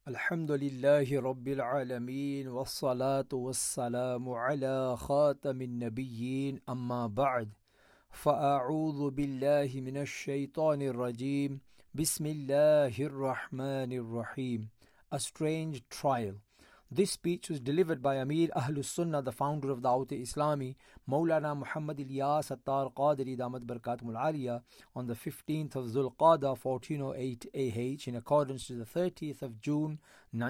الحمد لله رب العالمين والصلاة والسلام على خاتم النبيين أما بعد فأعوذ بالله من الشيطان الرجيم بسم الله الرحمن الرحيم. A strange trial. This speech was delivered by Amir Ahlus Sunnah, the founder of Dawat Islami, Maulana Muhammad Ilyas Attar Qadri Damat Barakatum Al-Aliyah, on the 15th of Zulqada 1408 AH, in accordance to the 30th of June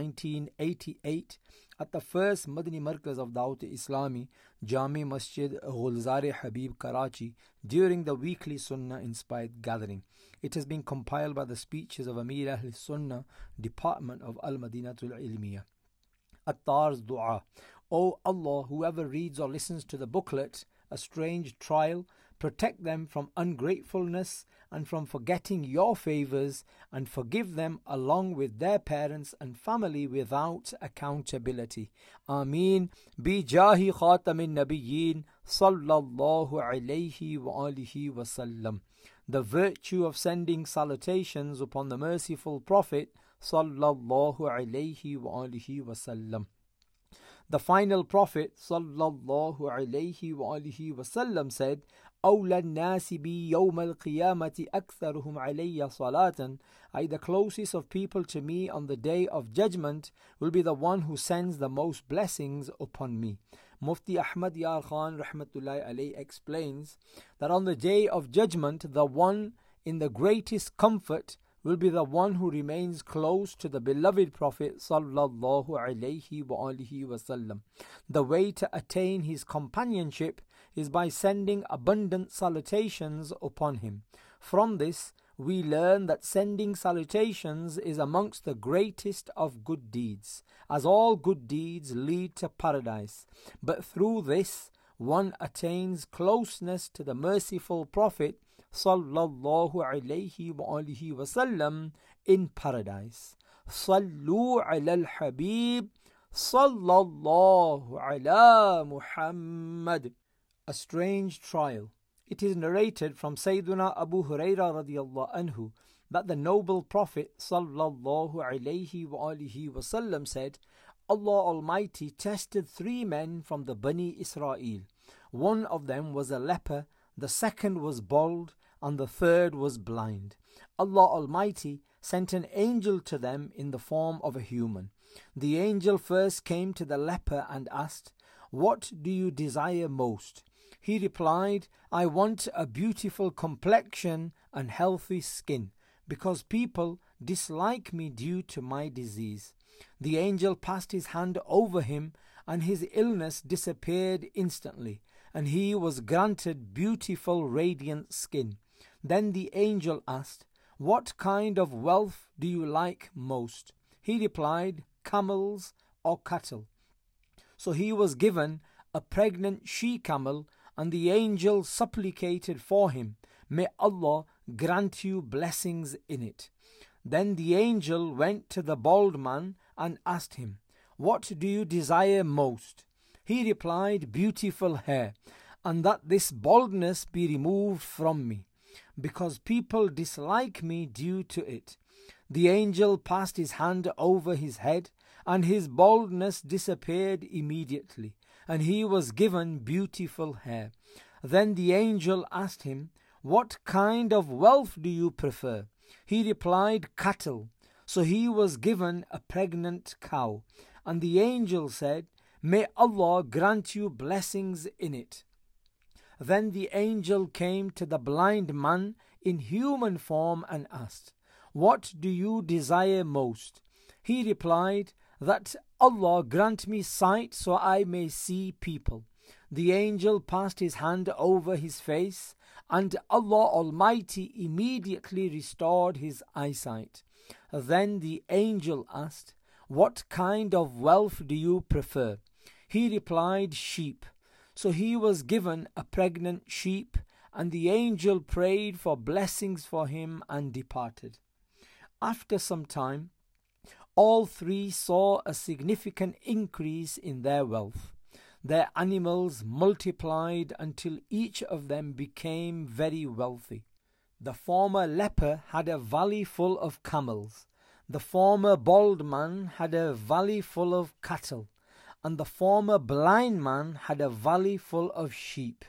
1988, at the first Madani Markaz of Dawat Islami, Jami Masjid Gulzar Habib, Karachi, during the weekly Sunnah inspired gathering. It has been compiled by the speeches of Amir Ahlus Sunnah, Department of Al-Madinatul Ilmiyah. Attar's Dua. O Allah, whoever reads or listens to the booklet, A Strange Trial, protect them from ungratefulness and from forgetting your favors, and forgive them along with their parents and family without accountability. Ameen. Bi Jahi Khatamin Nabiyyin Sallallahu Alaihi Wa Alihi Wasallam. The virtue of sending salutations upon the merciful Prophet Sallallahu Alaihi Wa Alihi Wasallam. The final Prophet Sallallahu Alaihi Wa Alihi Wasallam said, أولى الناس بي يوم القيامة أكثرهم علي صلاة. The closest of people to me on the day of judgment will be the one who sends the most blessings upon me. Mufti Ahmad Yar Khan Rahmatullahi Alayhi explains that on the day of judgment, the one in the greatest comfort will be the one who remains close to the beloved Prophet Sallallahu Alaihi Wasallam. The way to attain his companionship is by sending abundant salutations upon him. From this, we learn that sending salutations is amongst the greatest of good deeds, as all good deeds lead to paradise. But through this, one attains closeness to the merciful Prophet Sallallahu Alaihi Wasallam in paradise. Sallu ala al-Habib Sallallahu ala Muhammad. A strange trial. It is narrated from Sayyiduna Abu Hurairah radiyallahu anhu that the noble Prophet Sallallahu Alaihi Wasallam said, Allah Almighty tested 3 men from the Bani Israel. One of them was a leper, the second was bald, and the third was blind. Allah Almighty sent an angel to them in the form of a human. The angel first came to the leper and asked, What do you desire most? He replied, I want a beautiful complexion and healthy skin, because people dislike me due to my disease. The angel passed his hand over him, and his illness disappeared instantly, and he was granted beautiful radiant skin. Then the angel asked, What kind of wealth do you like most? He replied, Camels or cattle. So he was given a pregnant she-camel, and the angel supplicated for him, May Allah grant you blessings in it. Then the angel went to the bald man and asked him, What do you desire most? He replied, Beautiful hair, and that this baldness be removed from me, because people dislike me due to it. The angel passed his hand over his head, and his baldness disappeared immediately, and he was given beautiful hair. Then the angel asked him, What kind of wealth do you prefer? He replied, Cattle. So he was given a pregnant cow, and the angel said, May Allah grant you blessings in it. Then the angel came to the blind man in human form and asked, What do you desire most? He replied, That Allah grant me sight so I may see people. The angel passed his hand over his face, and Allah Almighty immediately restored his eyesight. Then the angel asked, What kind of wealth do you prefer? He replied, Sheep. So he was given a pregnant sheep, and the angel prayed for blessings for him and departed. After some time, all 3 saw a significant increase in their wealth. Their animals multiplied until each of them became very wealthy. The former leper had a valley full of camels. The former bald man had a valley full of cattle, and the former blind man had a valley full of sheep.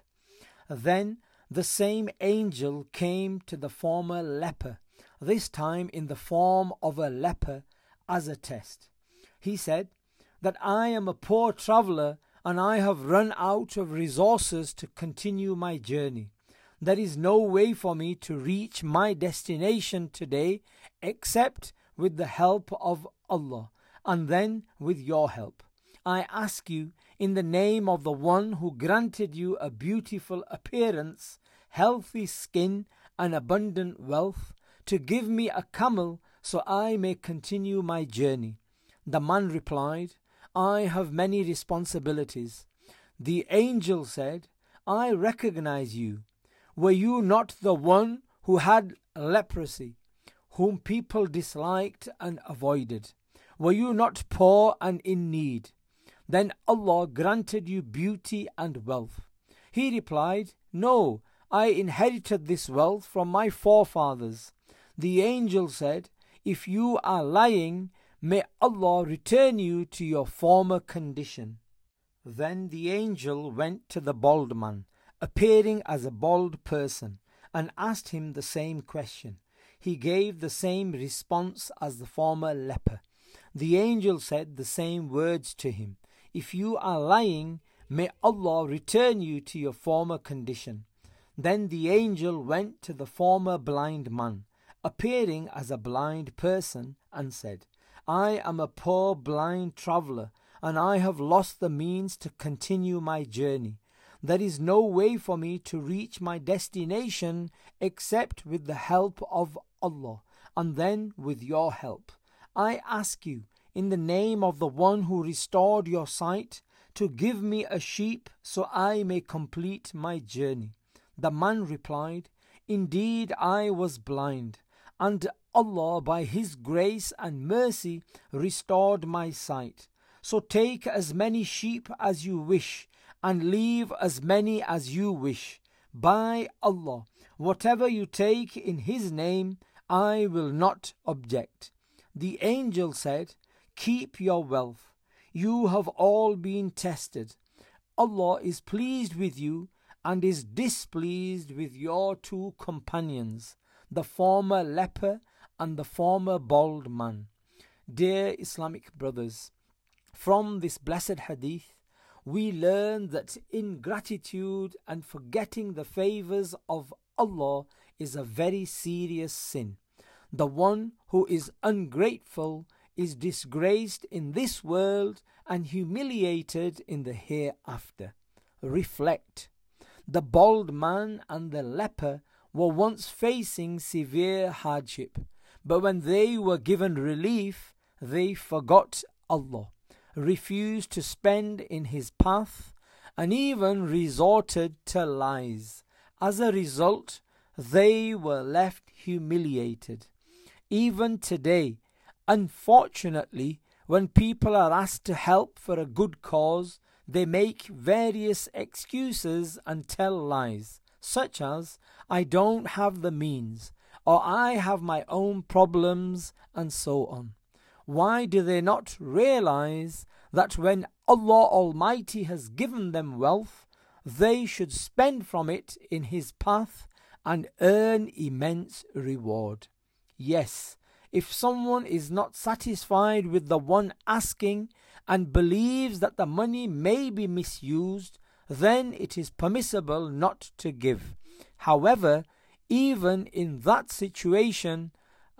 Then the same angel came to the former leper, this time in the form of a leper, as a test. He said that I am a poor traveller and I have run out of resources to continue my journey. There is no way for me to reach my destination today except with the help of Allah, and then with your help. I ask you, in the name of the one who granted you a beautiful appearance, healthy skin, and abundant wealth, to give me a camel so I may continue my journey. The man replied, I have many responsibilities. The angel said, I recognize you. Were you not the one who had leprosy, whom people disliked and avoided? Were you not poor and in need? Then Allah granted you beauty and wealth. He replied, No, I inherited this wealth from my forefathers. The angel said, If you are lying, may Allah return you to your former condition. Then the angel went to the bald man, appearing as a bald person, and asked him the same question. He gave the same response as the former leper. The angel said the same words to him. If you are lying, may Allah return you to your former condition. Then the angel went to the former blind man, appearing as a blind person, and said, I am a poor blind traveller, and I have lost the means to continue my journey. There is no way for me to reach my destination except with the help of Allah, and then with your help. I ask you, in the name of the one who restored your sight, to give me a sheep so I may complete my journey. The man replied, Indeed, I was blind, and Allah by His grace and mercy restored my sight. So take as many sheep as you wish, and leave as many as you wish. By Allah, whatever you take in His name, I will not object. The angel said, Keep your wealth. You have all been tested. Allah is pleased with you and is displeased with your two companions, the former leper and the former bald man. Dear Islamic brothers, from this blessed hadith, we learn that ingratitude and forgetting the favors of Allah is a very serious sin. The one who is ungrateful is disgraced in this world and humiliated in the hereafter. Reflect. The bald man and the leper were once facing severe hardship, but when they were given relief, they forgot Allah, refused to spend in His path, and even resorted to lies. As a result, they were left humiliated. Even today, unfortunately, when people are asked to help for a good cause, they make various excuses and tell lies, such as, I don't have the means, or I have my own problems, and so on. Why do they not realize that when Allah Almighty has given them wealth, they should spend from it in His path and earn immense reward? Yes, if someone is not satisfied with the one asking and believes that the money may be misused, then it is permissible not to give. However, even in that situation,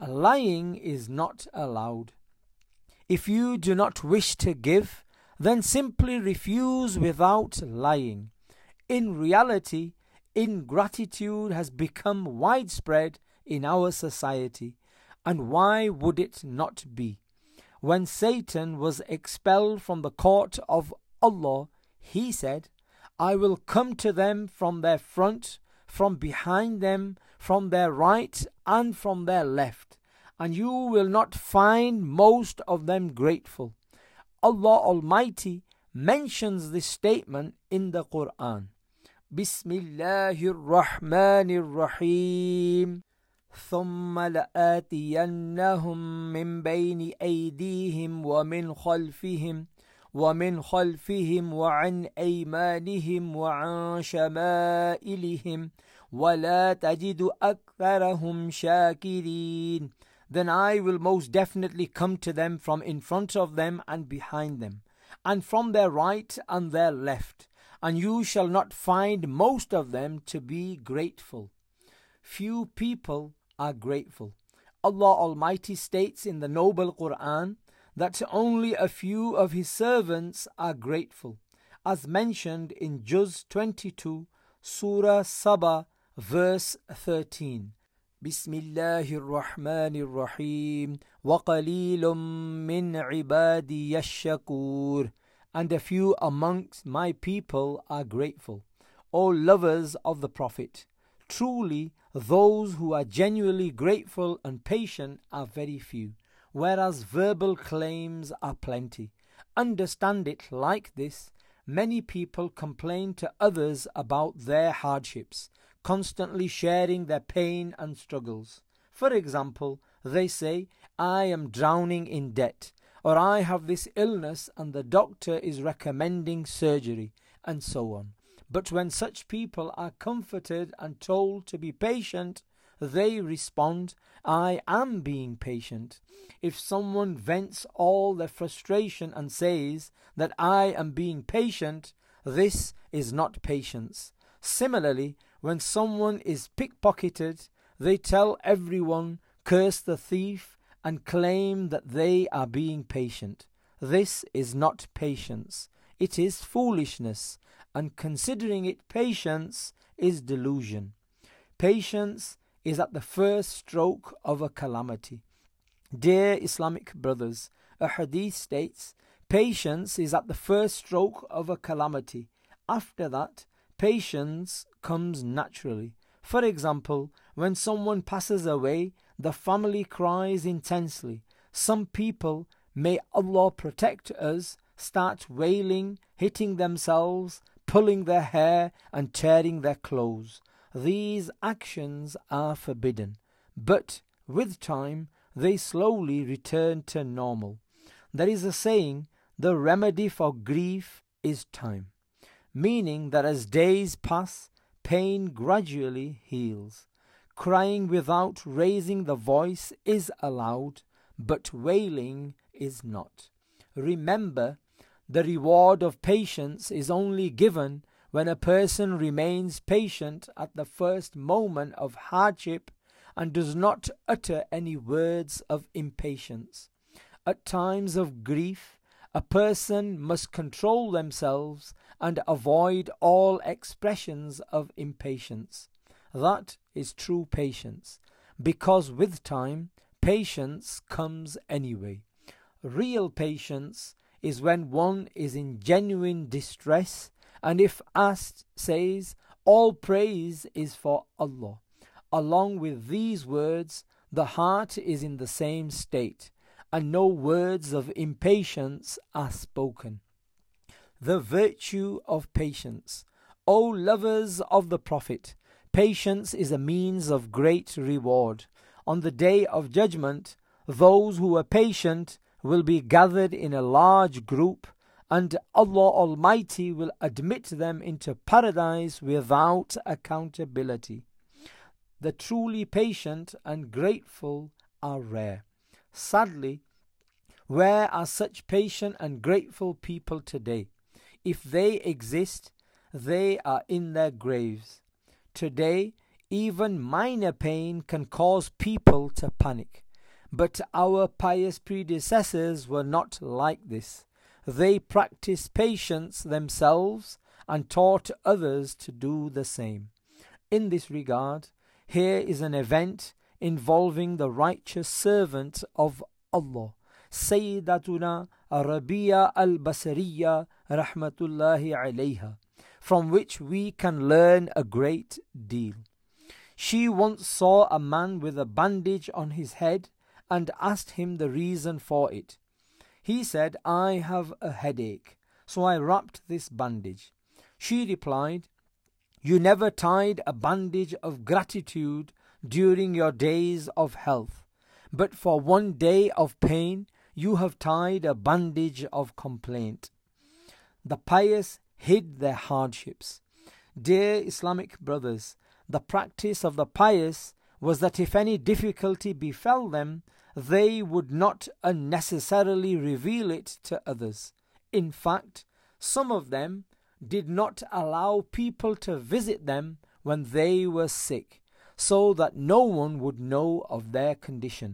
lying is not allowed. If you do not wish to give, then simply refuse without lying. In reality, ingratitude has become widespread in our society, and why would it not be? When Satan was expelled from the court of Allah, he said, I will come to them from their front, from behind them, from their right, and from their left, and you will not find most of them grateful. Allah Almighty mentions this statement in the Quran. Bismillahir Rahmanir Rahim. ثم لآتينهم من بين أيديهم ومن خلفهم وعن أيمانهم وعن شمائلهم ولا تجد أكثرهم شاكرين. Then I will most definitely come to them from in front of them and behind them, and from their right and their left, and you shall not find most of them to be grateful. Few people are grateful. Allah Almighty states in the noble Quran that only a few of His servants are grateful, as mentioned in Juz 22, Surah Saba, verse 13. Bismillahir Rahmanir Rahim. وَقَلِيلٌ مِّنْ عِبَادِيَ الشَّكُورِ. And a few amongst my people are grateful. O lovers of the Prophet, truly those who are genuinely grateful and patient are very few, whereas verbal claims are plenty. Understand it like this: many people complain to others about their hardships, constantly sharing their pain and struggles. For example, they say, I am drowning in debt, or I have this illness and the doctor is recommending surgery, and so on. But when such people are comforted and told to be patient, they respond, I am being patient. If someone vents all their frustration and says that I am being patient, this is not patience. Similarly, when someone is pickpocketed, they tell everyone, curse the thief, and claim that they are being patient. This is not patience. It is foolishness, and considering it patience is delusion. Patience is at the first stroke of a calamity. Dear Islamic brothers, a hadith states, patience is at the first stroke of a calamity. After that, patience comes naturally. For example, when someone passes away, the family cries intensely. Some people, may Allah protect us, start wailing, hitting themselves, pulling their hair and tearing their clothes. These actions are forbidden, but with time they slowly return to normal. There is a saying, the remedy for grief is time, meaning that as days pass, pain gradually heals. Crying without raising the voice is allowed, but wailing is not. Remember, the reward of patience is only given when a person remains patient at the first moment of hardship and does not utter any words of impatience. At times of grief, a person must control themselves and avoid all expressions of impatience. That is true patience, because with time, patience comes anyway. Real patience is when one is in genuine distress, and if asked, says, all praise is for Allah. Along with these words, the heart is in the same state, and no words of impatience are spoken. The virtue of patience. O lovers of the Prophet, patience is a means of great reward. On the day of judgment, those who are patient will be gathered in a large group, and Allah Almighty will admit them into paradise without accountability. The truly patient and grateful are rare. Sadly, where are such patient and grateful people today? If they exist, they are in their graves. Today, even minor pain can cause people to panic. But our pious predecessors were not like this. They practiced patience themselves and taught others to do the same. In this regard, here is an event involving the righteous servant of Allah, Sayyidatuna Rabi'a al-Basriya rahmatullahi alayha, from which we can learn a great deal. She once saw a man with a bandage on his head and asked him the reason for it. He said, I have a headache, so I wrapped this bandage. She replied, you never tied a bandage of gratitude during your days of health, but for one day of pain you have tied a bandage of complaint. The pious hid their hardships. Dear Islamic brothers, the practice of the pious was that if any difficulty befell them, they would not unnecessarily reveal it to others. In fact, some of them did not allow people to visit them when they were sick, so that no one would know of their condition.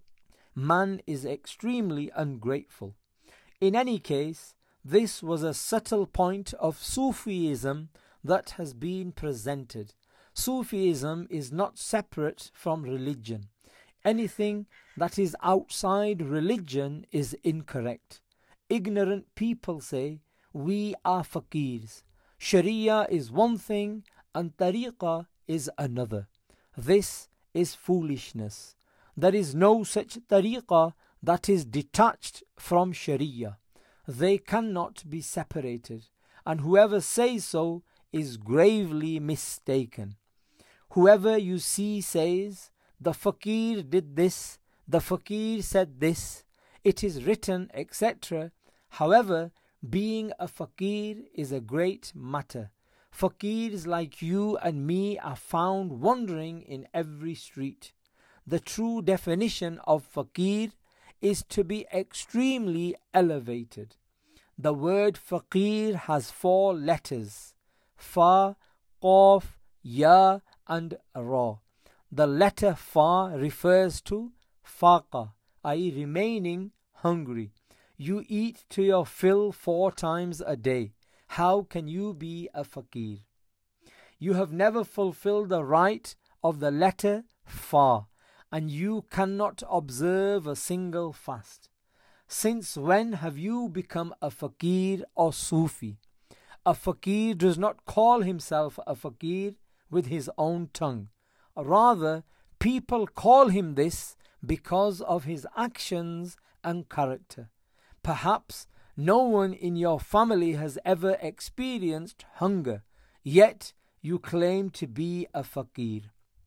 Man is extremely ungrateful. In any case, this was a subtle point of Sufism that has been presented. Sufism is not separate from religion. Anything that is outside religion is incorrect. Ignorant people say, we are faqirs. Sharia is one thing and tariqah is another. This is foolishness. There is no such tariqah that is detached from Sharia. They cannot be separated, and whoever says so is gravely mistaken. Whoever you see says, the fakir did this, the fakir said this, it is written, etc. However, being a fakir is a great matter. Fakirs like you and me are found wandering in every street. The true definition of fakir is to be extremely elevated. The word fakir has 4 letters: fa, qaf, ya and ra. The letter fa refers to faqa, i.e. remaining hungry. You eat to your fill 4 times a day. How can you be a fakir? You have never fulfilled the rite of the letter fa, and you cannot observe a single fast. Since when have you become a fakir or Sufi? A fakir does not call himself a fakir with his own tongue. Rather, people call him this because of his actions and character. Perhaps no one in your family has ever experienced hunger, yet you claim to be a fakir.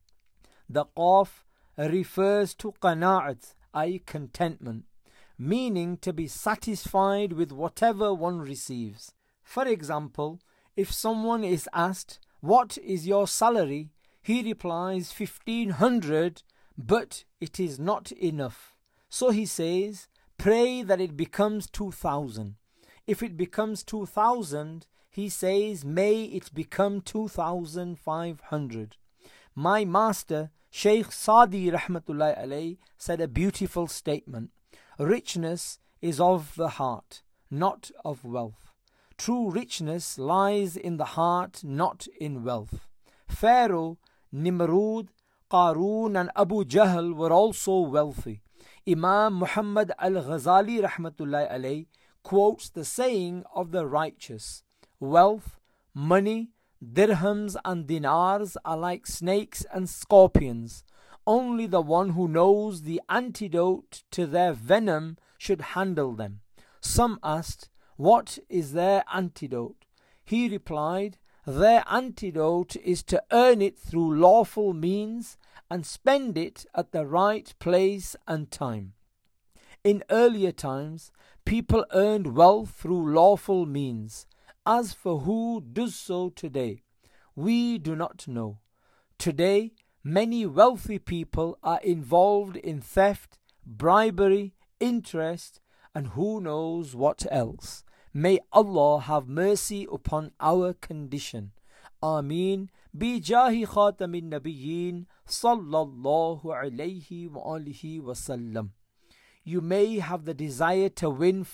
The qaf refers to qana'at, i.e. contentment, meaning to be satisfied with whatever one receives. For example, if someone is asked, what is your salary? He replies 1,500, but it is not enough. So he says, pray that it becomes 2,000. If it becomes 2,000, he says, may it become 2,500. My master, Shaykh Sadi Rahmatullahi alayhi, said a beautiful statement. Richness is of the heart, not of wealth. True richness lies in the heart, not in wealth. Pharaoh, Nimrud, Qarun and Abu Jahl were also wealthy. Imam Muhammad al-Ghazali Rahmatullahi alayhi quotes the saying of the righteous, wealth, money, dirhams and dinars are like snakes and scorpions. Only the one who knows the antidote to their venom should handle them. Some asked, what is their antidote? He replied, their antidote is to earn it through lawful means and spend it at the right place and time. In earlier times, people earned wealth through lawful means. As for who does so today, we do not know. Today, many wealthy people are involved in theft, bribery, interest, and who knows what else. May Allah have mercy upon our condition. Ameen. Bijahi khatamin nabiyyin sallallahu alayhi wa alihi wa sallam. You may have the desire to win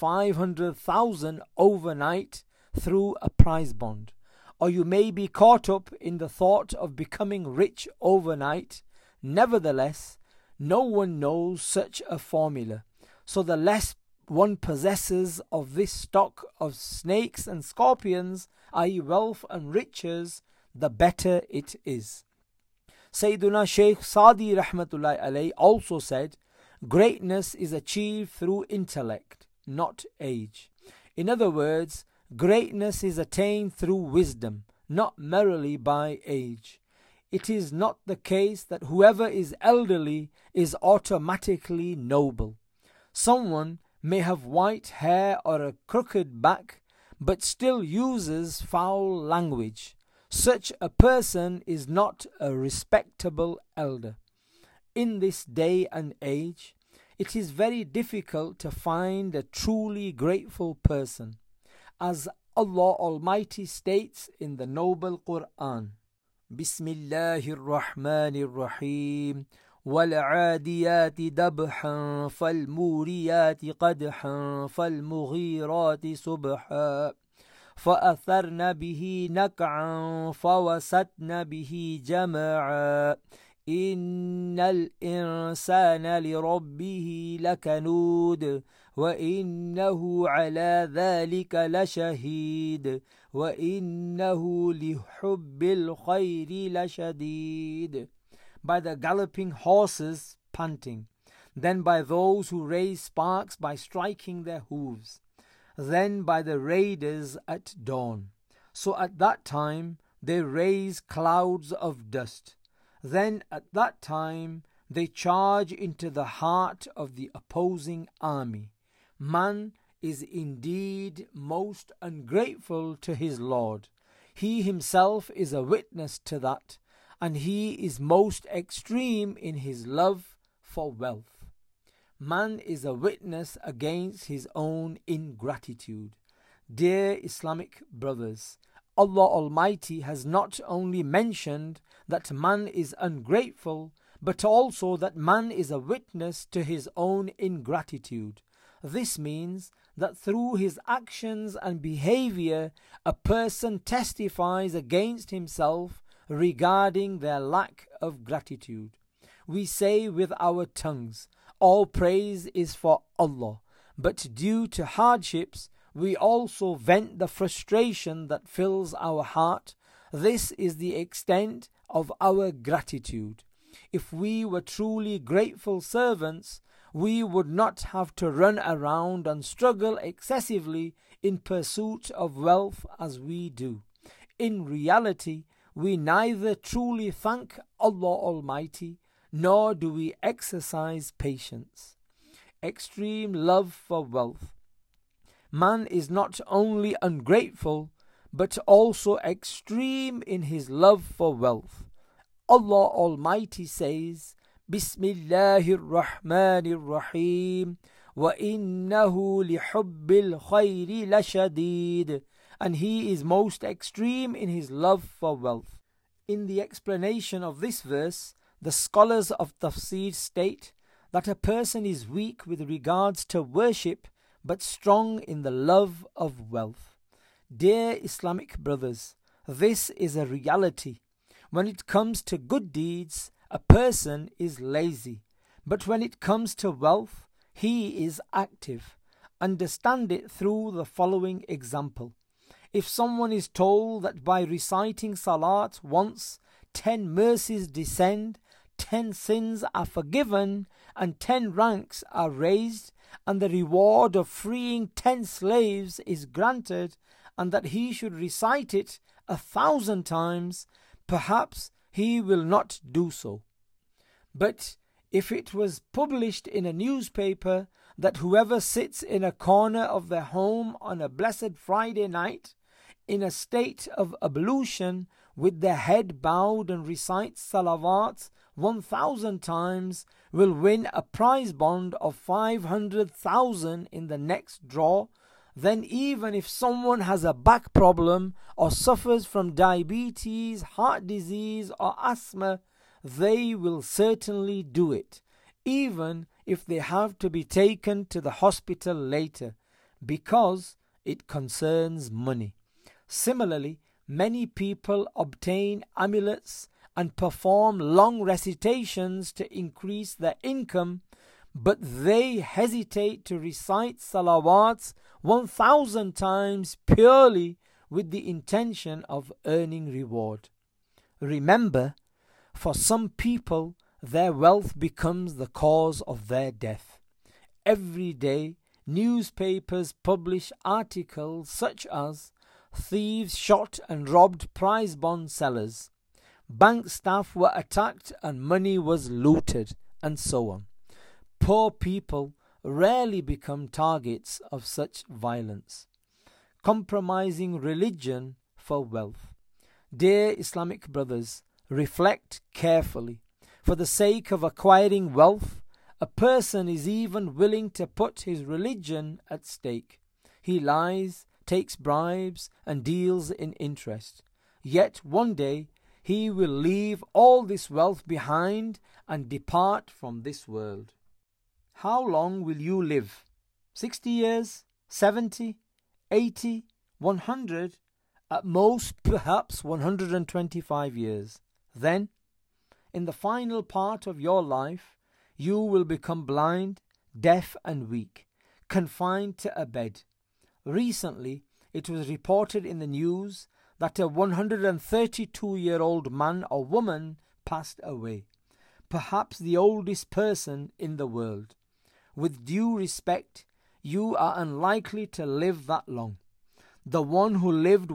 500,000 overnight through a prize bond, or you may be caught up in the thought of becoming rich overnight. Nevertheless, no one knows such a formula, so the less one possesses of this stock of snakes and scorpions, i.e. wealth and riches, the better it is. Sayyiduna Shaykh Sadi Rahmatullahi alayhi also said, greatness is achieved through intellect, not age. In other words, greatness is attained through wisdom, not merely by age. it is not the case that whoever is elderly is automatically noble. Someone may have white hair or a crooked back, but still uses foul language. Such a person is not a respectable elder. In this day and age, it is very difficult to find a truly grateful person. As Allah Almighty states in the Noble Quran, Bismillahir Rahmanir Rahim, وَالْعَادِيَاتِ دَبْحًا فَالْمُورِيَاتِ قَدْحًا فَالْمُغِيرَاتِ صُبْحًا فَأَثَرْنَ بِهِ نَقْعًا فَوَسَطْنَ بِهِ جَمْعًا إِنَّ الْإِنسَانَ لِرَبِّهِ لَكَنُودٌ وَإِنَّهُ عَلَى ذَلِكَ لَشَهِيدٌ وَإِنَّهُ لِحُبِّ الْخَيْرِ لَشَدِيدٌ. By the galloping horses panting, then by those who raise sparks by striking their hooves, then by the raiders at dawn. So at that time they raise clouds of dust. Then at that time they charge into the heart of the opposing army. Man is indeed most ungrateful to his Lord. He himself is a witness to that, and he is most extreme in his love for wealth. Man is a witness against his own ingratitude. Dear Islamic brothers, Allah Almighty has not only mentioned that man is ungrateful, but also that man is a witness to his own ingratitude. This means that through his actions and behavior, a person testifies against himself regarding their lack of gratitude. We say with our tongues, all praise is for Allah, but due to hardships, we also vent the frustration that fills our heart. This is the extent of our gratitude. If we were truly grateful servants, we would not have to run around and struggle excessively in pursuit of wealth as we do. In reality, we neither truly thank Allah Almighty, nor do we exercise patience. Extreme love for wealth. Man is not only ungrateful, but also extreme in his love for wealth. Allah Almighty says, Bismillahir Rahmanir Rahim, وَإِنَّهُ لِحُبِّ الْخَيْرِ لَشَدِيدٌ, and he is most extreme in his love for wealth. In the explanation of this verse, the scholars of Tafsir state that a person is weak with regards to worship, but strong in the love of wealth. Dear Islamic brothers, this is a reality. When it comes to good deeds, a person is lazy, but when it comes to wealth, he is active. Understand it through the following example. If someone is told that by reciting Salat once, 10 mercies descend, 10 sins are forgiven, and 10 ranks are raised, and the reward of freeing 10 slaves is granted, and that he should recite it 1,000 times, perhaps he will not do so. But if it was published in a newspaper that whoever sits in a corner of their home on a blessed Friday night, in a state of ablution, with their head bowed and recites salawats 1,000 times, will win a prize bond of 500,000 in the next draw, then even if someone has a back problem or suffers from diabetes, heart disease or asthma, they will certainly do it, even if they have to be taken to the hospital later, because it concerns money. Similarly, many people obtain amulets and perform long recitations to increase their income, but they hesitate to recite salawats 1,000 times purely with the intention of earning reward. Remember, for some people, their wealth becomes the cause of their death. Every day, newspapers publish articles such as "Thieves shot and robbed prize bond sellers," Bank staff were attacked and money was looted, and so on. Poor people rarely become targets of such violence. Compromising religion for wealth. Dear Islamic brothers, reflect carefully. For the sake of acquiring wealth, a person is even willing to put his religion at stake. He lies, takes bribes, and deals in interest. Yet one day he will leave all this wealth behind and depart from this world. How long will you live? 60 years? 70? 80? 100? At most, perhaps 125 years. Then, in the final part of your life, you will become blind, deaf and weak, confined to a bed. Recently, it was reported in the news that a 132-year-old man or woman passed away, perhaps the oldest person in the world. With due respect, you are unlikely to live that long. The one who lived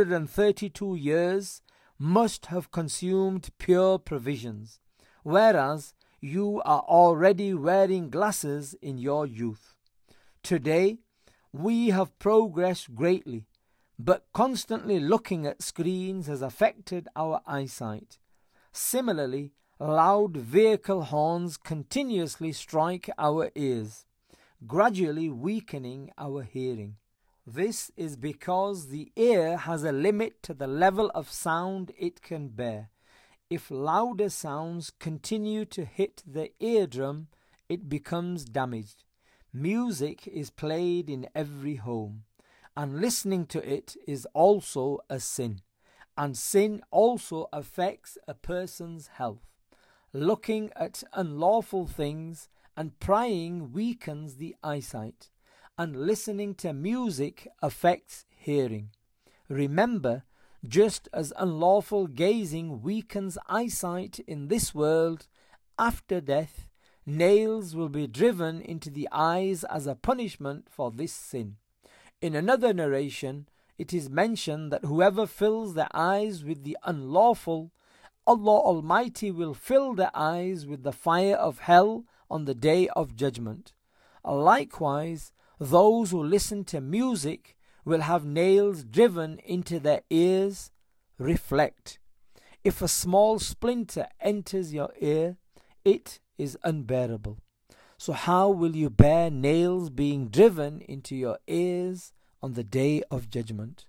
132 years must have consumed pure provisions, whereas you are already wearing glasses in your youth. Today, we have progressed greatly, but constantly looking at screens has affected our eyesight. Similarly, loud vehicle horns continuously strike our ears, gradually weakening our hearing. This is because the ear has a limit to the level of sound it can bear. If louder sounds continue to hit the eardrum, it becomes damaged. Music is played in every home, and listening to it is also a sin, and sin also affects a person's health. Looking at unlawful things and prying weakens the eyesight, and listening to music affects hearing. Remember, just as unlawful gazing weakens eyesight in this world, after death, nails will be driven into the eyes as a punishment for this sin. In another narration, it is mentioned that whoever fills their eyes with the unlawful, Allah Almighty will fill their eyes with the fire of hell on the day of judgment. Likewise, those who listen to music will have nails driven into their ears. Reflect. If a small splinter enters your ear, it is unbearable. So how will you bear nails being driven into your ears on the day of judgment?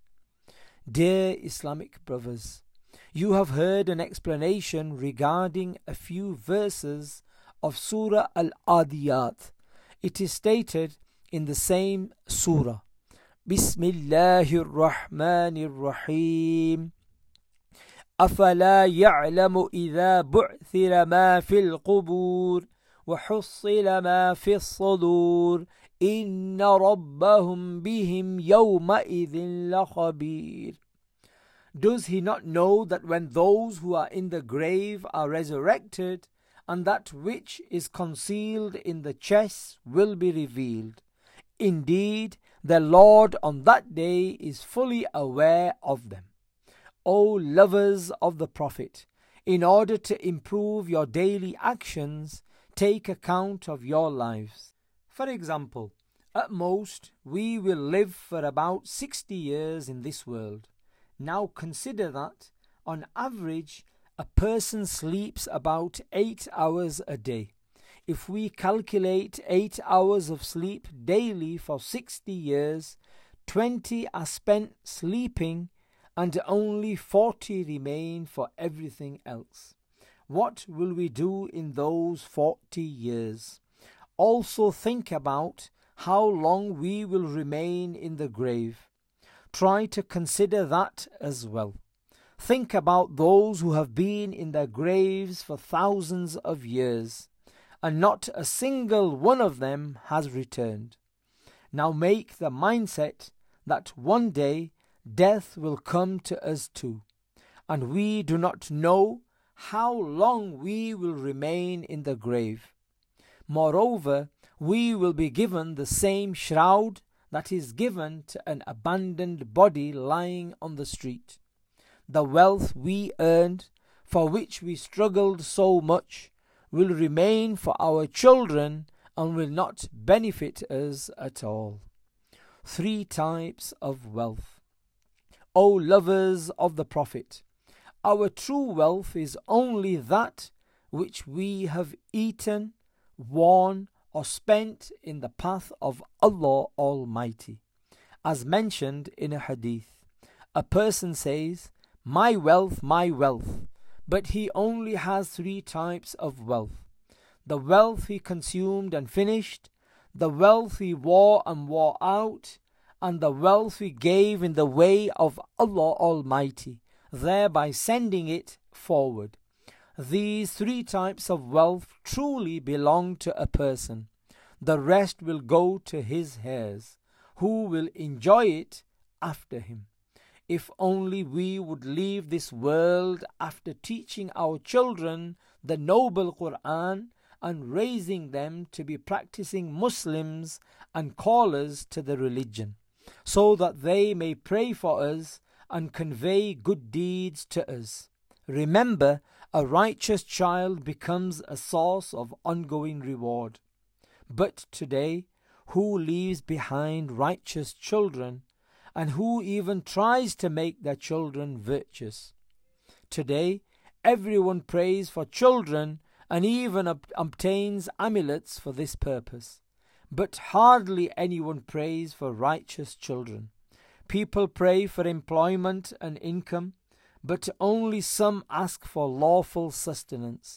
Dear Islamic brothers, you have heard an explanation regarding a few verses of Surah Al-Adiyat. It is stated in the same surah, Bismillahir Rahmanir Rahim. أفلا يعلم إذا بعثر ما في القبور وحصل ما في الصدور إن ربهم بهم يومئذ لخبير. Does he not know that when those who are in the grave are resurrected, and that which is concealed in the chests will be revealed? Indeed, the Lord on that day is fully aware of them. O lovers of the Prophet, in order to improve your daily actions, take account of your lives. For example, at most, we will live for about 60 years in this world. Now consider that, on average, a person sleeps about 8 hours a day. If we calculate 8 hours of sleep daily for 60 years, 20 are spent sleeping and only 40 remain for everything else. What will we do in those 40 years? Also think about how long we will remain in the grave. Try to consider that as well. Think about those who have been in their graves for thousands of years, and not a single one of them has returned. Now make the mindset that one day death will come to us too, and we do not know how long we will remain in the grave. Moreover, we will be given the same shroud that is given to an abandoned body lying on the street. The wealth we earned for which we struggled so much, will remain for our children and will not benefit us at all. 3 types of wealth. O lovers of the Prophet, our true wealth is only that which we have eaten, worn, or spent in the path of Allah Almighty. As mentioned in a hadith, a person says, my wealth, but he only has 3 types of wealth. The wealth he consumed and finished, the wealth he wore and wore out, and the wealth he gave in the way of Allah Almighty, thereby sending it forward. These 3 types of wealth truly belong to a person. The rest will go to his heirs, who will enjoy it after him. If only we would leave this world after teaching our children the noble Quran and raising them to be practicing Muslims and callers to the religion, so that they may pray for us and convey good deeds to us. Remember, a righteous child becomes a source of ongoing reward. But today, who leaves behind righteous children, and who even tries to make their children virtuous? Today, everyone prays for children and even obtains amulets for this purpose. But hardly anyone prays for righteous children. People pray for employment and income, but only some ask for lawful sustenance.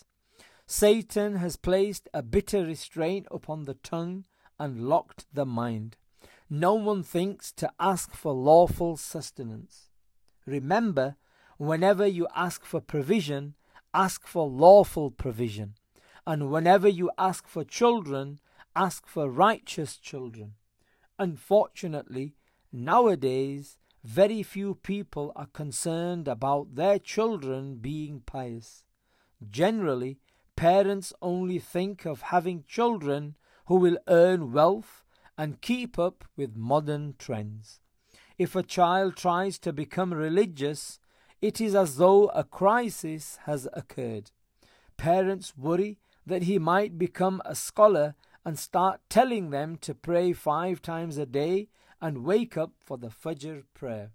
Satan has placed a bitter restraint upon the tongue and locked the mind. No one thinks to ask for lawful sustenance. Remember, whenever you ask for provision, ask for lawful provision. And whenever you ask for children, ask for righteous children. Unfortunately, nowadays, very few people are concerned about their children being pious. Generally, parents only think of having children who will earn wealth and keep up with modern trends. If a child tries to become religious, it is as though a crisis has occurred. Parents worry that he might become a scholar and start telling them to pray 5 times a day and wake up for the Fajr prayer.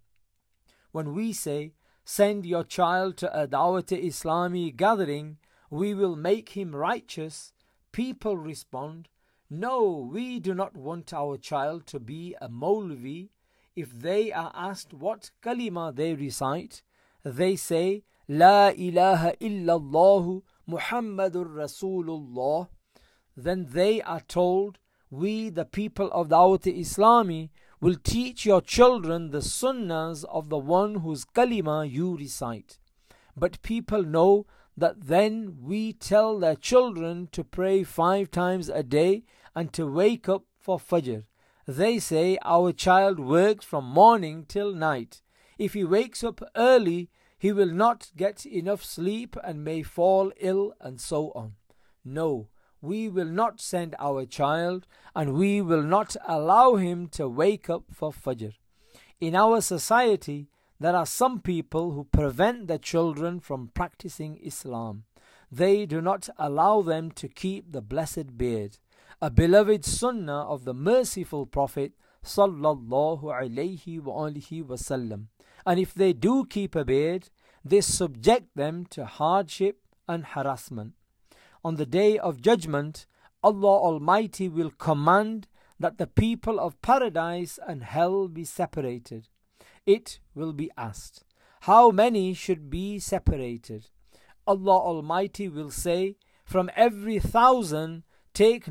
When we say, send your child to a Dawat-e-Islami gathering, we will make him righteous, people respond, no, we do not want our child to be a Maulvi. If they are asked what kalima they recite, they say, La ilaha illallah Muhammadur Rasulullah. Then they are told, we the people of Dawat-e-Islami will teach your children the sunnahs of the one whose kalima you recite. But people know that then we tell their children to pray 5 times a day and to wake up for Fajr. They say our child works from morning till night. If he wakes up early, he will not get enough sleep and may fall ill, and so on. No, we will not send our child, and we will not allow him to wake up for Fajr. In our society, there are some people who prevent their children from practicing Islam. They do not allow them to keep the blessed beard, a beloved sunnah of the merciful Prophet sallallahu alaihi wasallam. And if they do keep a beard, they subject them to hardship and harassment. On the day of judgment, Allah Almighty will command that the people of paradise and hell be separated. It will be asked, how many should be separated? Allah Almighty will say, from every 1,000, take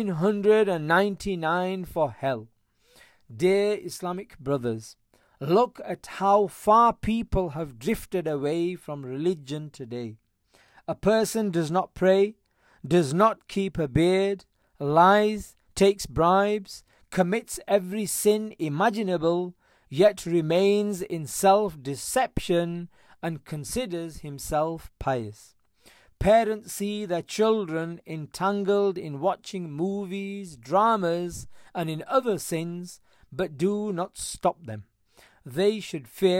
999 for hell. Dear Islamic brothers, look at how far people have drifted away from religion today. A person does not pray, does not keep a beard, lies, takes bribes, commits every sin imaginable, yet remains in self-deception and considers himself pious. Parents see their children entangled in watching movies, dramas, and in other sins, but do not stop them. They should fear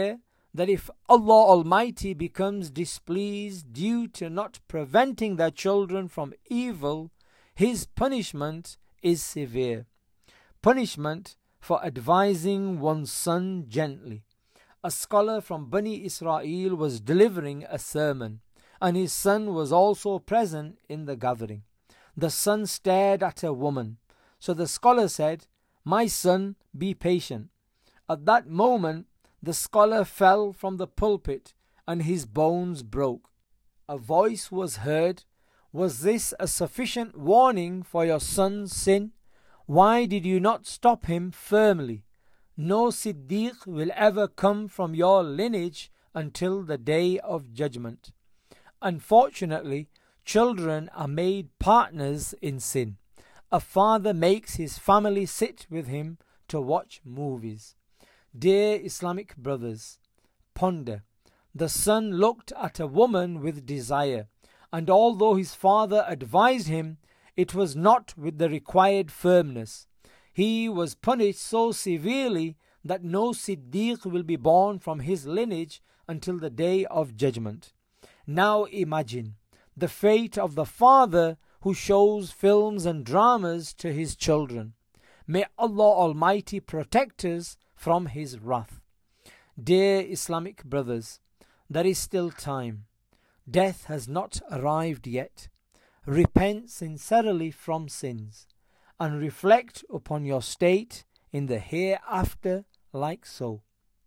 that if Allah Almighty becomes displeased due to not preventing their children from evil, His punishment is severe. Punishment for advising one's son gently. A scholar from Bani Israel was delivering a sermon, and his son was also present in the gathering. The son stared at a woman. So the scholar said, "My son, be patient." At that moment, the scholar fell from the pulpit and his bones broke. A voice was heard, "Was this a sufficient warning for your son's sin? Why did you not stop him firmly? No Siddiq will ever come from your lineage until the day of judgment." Unfortunately, children are made partners in sin. A father makes his family sit with him to watch movies. Dear Islamic brothers, ponder. The son looked at a woman with desire, and although his father advised him, it was not with the required firmness. He was punished so severely that no Siddiq will be born from his lineage until the day of judgment. Now imagine the fate of the father who shows films and dramas to his children. May Allah Almighty protect us from His wrath. Dear Islamic brothers, there is still time. Death has not arrived yet. Repent sincerely from sins and reflect upon your state in the hereafter like so.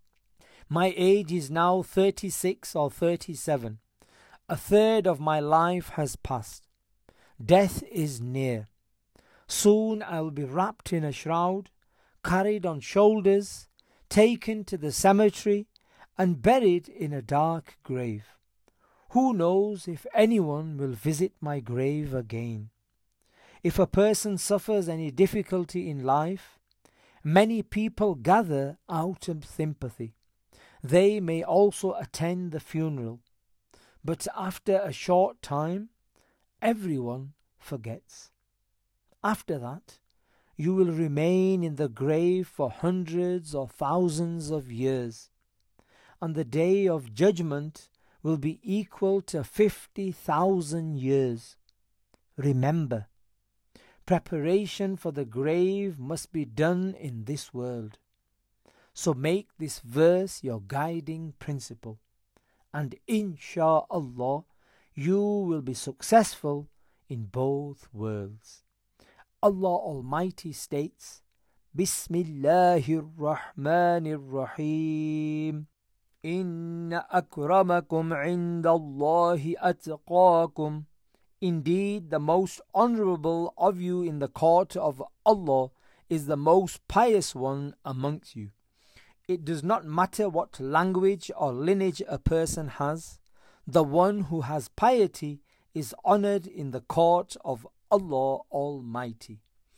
My age is now 36 or 37. A third of my life has passed. Death is near. Soon I will be wrapped in a shroud, carried on shoulders, taken to the cemetery, and buried in a dark grave. Who knows if anyone will visit my grave again? If a person suffers any difficulty in life, many people gather out of sympathy. They may also attend the funeral, but after a short time, everyone forgets. After that, you will remain in the grave for hundreds or thousands of years, and the day of judgment will be equal to 50,000 years. Remember, preparation for the grave must be done in this world. So make this verse your guiding principle, and insha'Allah, you will be successful in both worlds. Allah Almighty states, Bismillahir Rahmanir Rahim. Inna akramakum indallahi atqakum. Indeed, the most honorable of you in the court of Allah is the most pious one amongst you. It does not matter what language or lineage a person has. The one who has piety is honored in the court of Allah Almighty.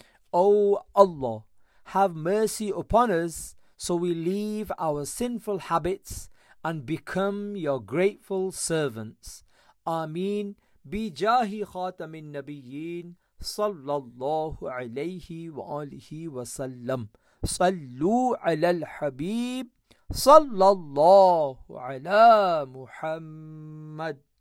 O Allah, have mercy upon us so we leave our sinful habits and become your grateful servants. Ameen. Bijahi khatamin nabiyyin sallallahu alayhi wa alihi wa sallam. Sallu ala al-habib sallallahu ala Muhammad.